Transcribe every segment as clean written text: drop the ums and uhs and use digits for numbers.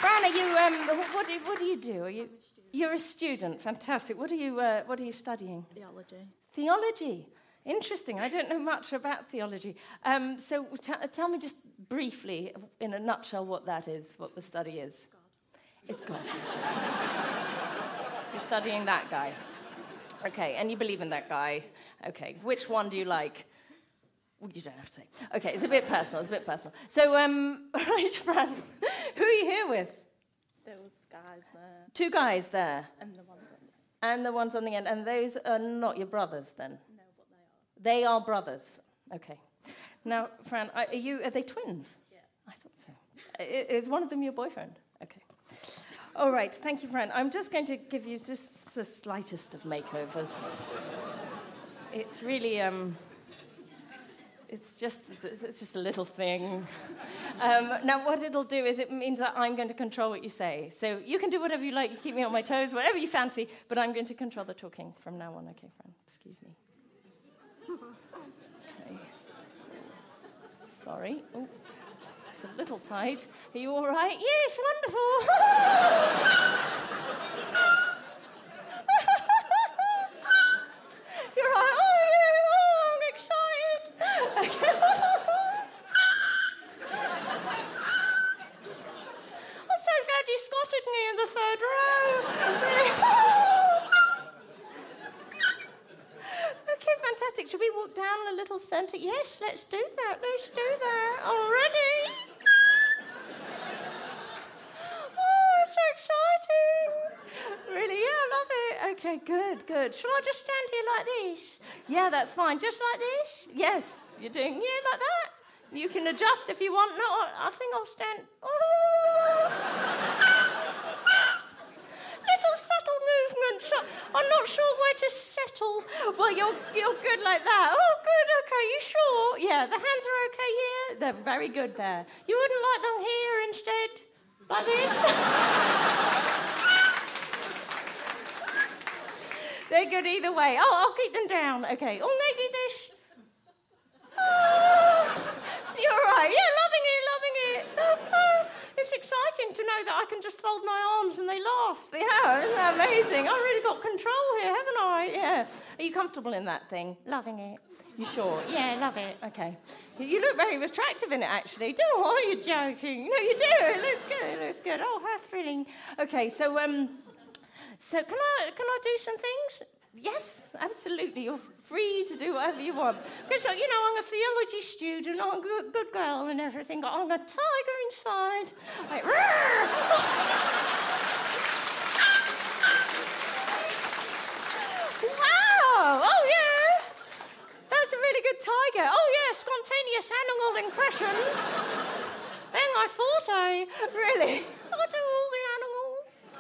Fran, are you, what do you do? You're a student. Fantastic. What are you studying? Theology. Theology. Interesting. I don't know much about theology. So tell me just briefly, in a nutshell, what that is, what the study is. God. It's God. You're studying that guy. Okay, and you believe in that guy. Okay, which one do you like? Well, you don't have to say. Okay, it's a bit personal. So, right, Fran, who are you here with? There was guys there. Two guys there. And the ones on the end. And the ones on the end. And those are not your brothers, then? No, but they are. They are brothers. Okay. Now, Fran, are they twins? Yeah. I thought so. Is one of them your boyfriend? Okay. All right, thank you, Fran. I'm just going to give you just the slightest of makeovers. It's really, it's just a little thing. Now, what it'll do is it means that I'm going to control what you say. So you can do whatever you like. You keep me on my toes, whatever you fancy, but I'm going to control the talking from now on. Okay, Fran? Excuse me. Okay. Sorry. Oh. It's a little tight. Are you all right? Yes, wonderful. You're right. Oh, yeah. Oh, I'm excited. I'm so glad you spotted me in the third row. Okay, fantastic. Should we walk down a little centre? Yes, let's do that. Let's do that. Already? Oh, it's so exciting. Really? Yeah, I love it. Okay, good. Shall I just stand here like this? Yeah, that's fine. Just like this? Yes. You're doing, yeah, like that? You can adjust if you want. No, I think I'll stand. Oh. Little subtle movements. I'm not sure where to settle. Well, you're good like that. Oh, good. Okay, you sure? Yeah, the hands are okay here. They're very good there. You wouldn't like them here instead, like this? They're good either way. Oh, I'll keep them down. Okay. Oh, maybe this. Oh, you're right. Yeah, loving it. Oh, it's exciting to know that I can just fold my arms and they laugh. Yeah, isn't that amazing? I've really got control here, haven't I? Yeah. Are you comfortable in that thing? Loving it. You sure? Yeah, love it. Okay. You look very attractive in it, actually. Don't are you joking? No, you do. It looks good. Oh, how thrilling. Okay, so can I do some things? Yes, absolutely. You're free to do whatever you want. Because, I'm a theology student, I'm a good girl and everything. I'm a tiger inside. Like, wow! Oh, yeah! That's a really good tiger. Oh, yeah, spontaneous animal impressions. Then I thought really? I do all the animals.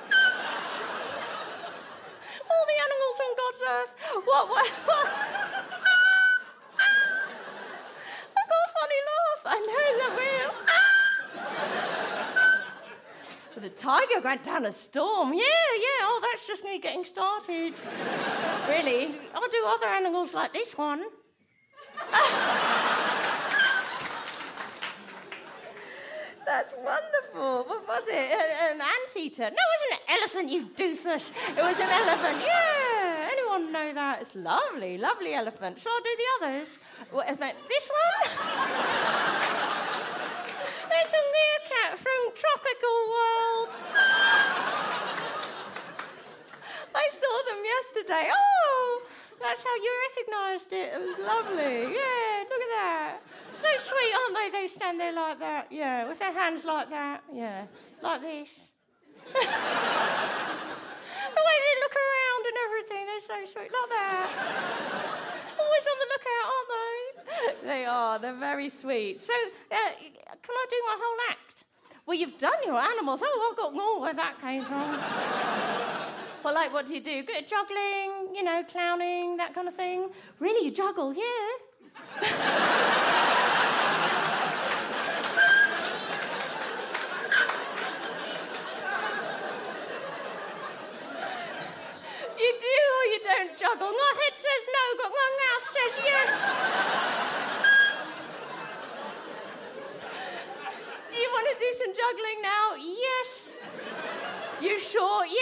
All the animals on God's earth. What? I got a funny laugh. I know, isn't that real? The tiger went down a storm. Yeah. Oh, that's just me getting started. Really? I'll do other animals like this one. That's wonderful. What was it? An anteater? No, it wasn't an elephant, you doofus. It was an elephant. Yeah. Anyone know that? It's lovely, lovely elephant. Shall I do the others? What is that? This one? There's a meerkat from Tropical World. I saw them yesterday. Oh, that's how you recognised it. It was lovely. Yeah, look at that. So sweet, aren't they? They stand there like that. Yeah, with their hands like that. Yeah, like this. The way they look around and everything, they're so sweet, like that. Always on the lookout, aren't they? They are. They're very sweet. So, can I do my whole act? Well, you've done your animals. Oh, I've got more where that came from. Well, like, what do you do? Good juggling, clowning, that kind of thing. Really, you juggle, yeah? You do or you don't juggle? My head says no, but my mouth says yes. Do you want to do some juggling now? Yes.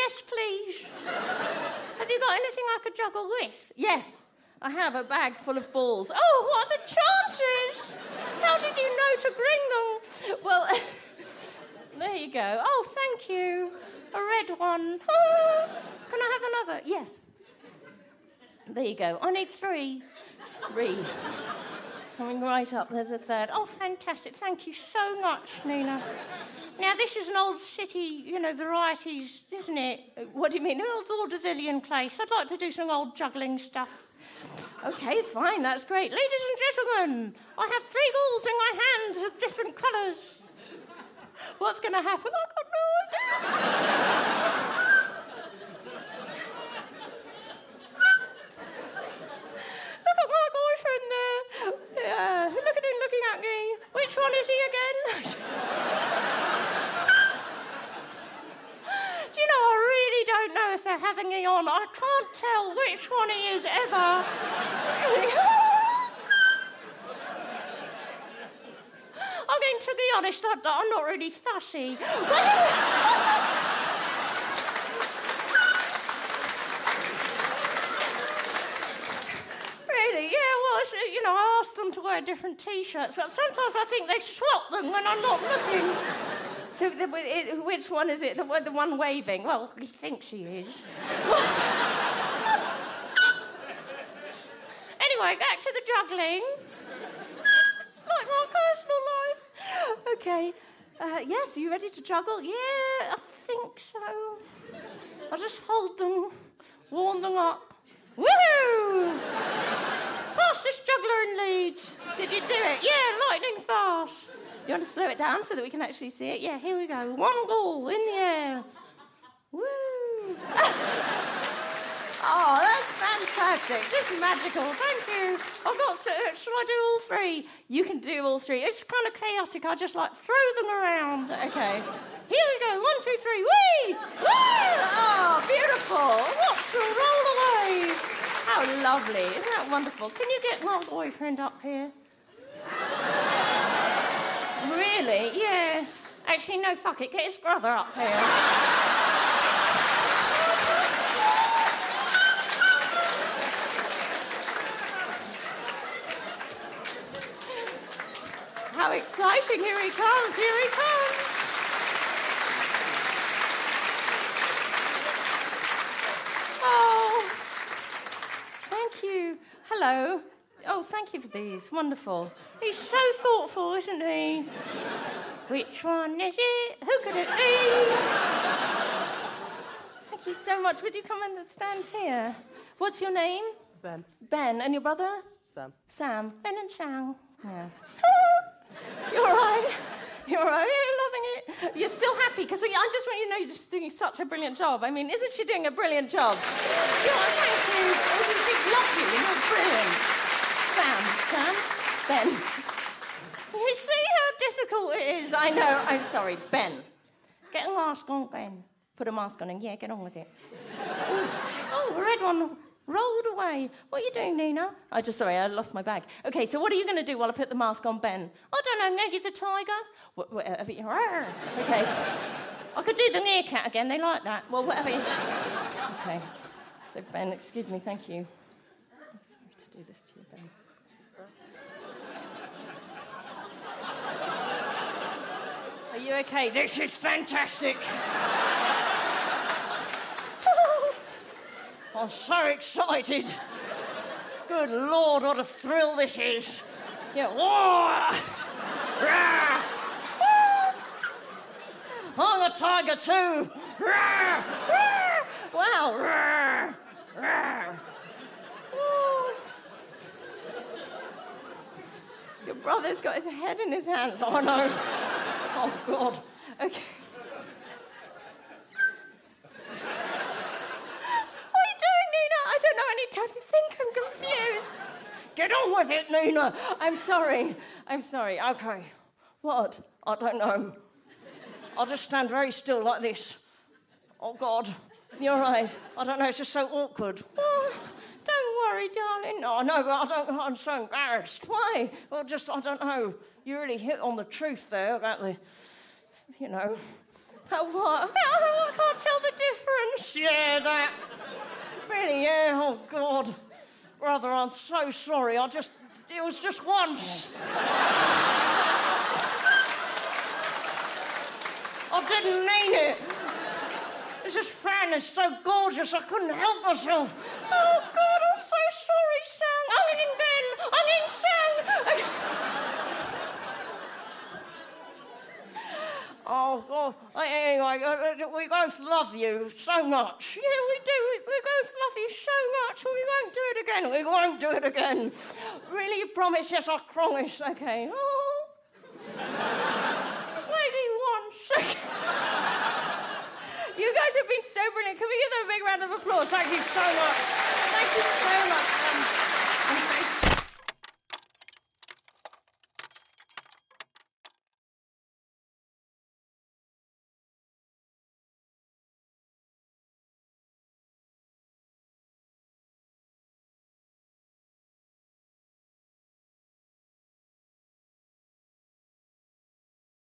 yes, please. Have you got anything I could juggle with? Yes, I have a bag full of balls. Oh, what are the chances? How did you know to bring them? Well, there you go. Oh, thank you. A red one. Oh, can I have another? Yes. There you go. I need 3. 3. Coming right up, there's a third. Oh, fantastic. Thank you so much, Nina. Now, this is an old city, varieties, isn't it? What do you mean? Old vaudevillian place. I'd like to do some old juggling stuff. OK, fine, that's great. Ladies and gentlemen, I have 3 balls in my hands of different colours. What's going to happen? I've got no idea. Look at my boyfriend there. Yeah, look at him looking at me. Which one is he again? Do you know, I really don't know if they're having me on. I can't tell which one he is ever. I'm going to be honest, I'm not really fussy. Really, yeah, well, I asked them to wear different T-shirts. But sometimes I think they swap them when I'm not looking. So which one is it? The one waving? Well, he thinks he is. Anyway, back to the juggling. It's like my personal life. OK. Yes, are you ready to juggle? Yeah, I think so. I'll just hold them, warm them up. Woohoo! Fastest juggler in Leeds. Did you do it? Yeah, lightning fast. Do you want to slow it down so that we can actually see it? Yeah, here we go. 1 ball in the air. Woo! Oh, that's fantastic. This is magical. Thank you. Shall I do all 3? You can do all 3. It's kind of chaotic. I just throw them around. OK. Here we go. 1, 2, 3. Whee! Woo! Oh, beautiful. Watch them roll away. How lovely. Isn't that wonderful? Can you get my boyfriend up here? Really? Yeah. Actually, no, fuck it. Get his brother up here. How exciting. Here he comes. Here he comes. Oh, thank you. Hello. Oh, thank you for these. Wonderful. He's so thoughtful, isn't he? Which one is it? Who could it be? Thank you so much. Would you come and stand here? What's your name? Ben. Ben. And your brother? Sam. Sam. Ben and Sam. Yeah. You're all right? You're all right? You're loving it? You're still happy? Because I just want you to know you're just doing such a brilliant job. I mean, isn't she doing a brilliant job? Thank you. We love you. You're brilliant. Sam, Ben. You see how difficult it is? I know. I'm sorry. Ben. Get a mask on, Ben. Put a mask on and, yeah, get on with it. Oh, the red one rolled away. What are you doing, Nina? Sorry, I lost my bag. OK, so what are you going to do while I put the mask on Ben? I don't know, Maggie the tiger? OK. I could do the meerkat again. They like that. Well, whatever. OK. So, Ben, excuse me. Thank you. I'm sorry to do this to you, Ben. Are you OK? This is fantastic. I'm so excited. Good Lord, what a thrill this is. Yeah, whoa! I'm a tiger too. Wow. Your brother's got his head in his hands. Oh, no. Oh, God. OK. Don't think I'm confused. Get on with it, Nina. I'm sorry. OK. What? I don't know. I'll just stand very still like this. Oh, God. You're right. I don't know. It's just so awkward. Oh, don't worry, darling. No, but I'm so embarrassed. Why? Well, I don't know. You really hit on the truth there about the, How what? I can't tell the difference. once, yeah, that. Really, yeah, oh, God. Brother, I'm so sorry. It was just once. I didn't mean it. This fan is so gorgeous, I couldn't help myself. Oh, God, I'm so sorry, Sang. I'm in Sang. Oh, God. Anyway, we both love you so much. Yeah, we do. We both love you so much. We won't do it again. We won't do it again. Really, you promise? Yes, I promise. Okay. Oh. Maybe once. You guys have been so brilliant. Can we give them a big round of applause? Thank you so much. Thank you so much.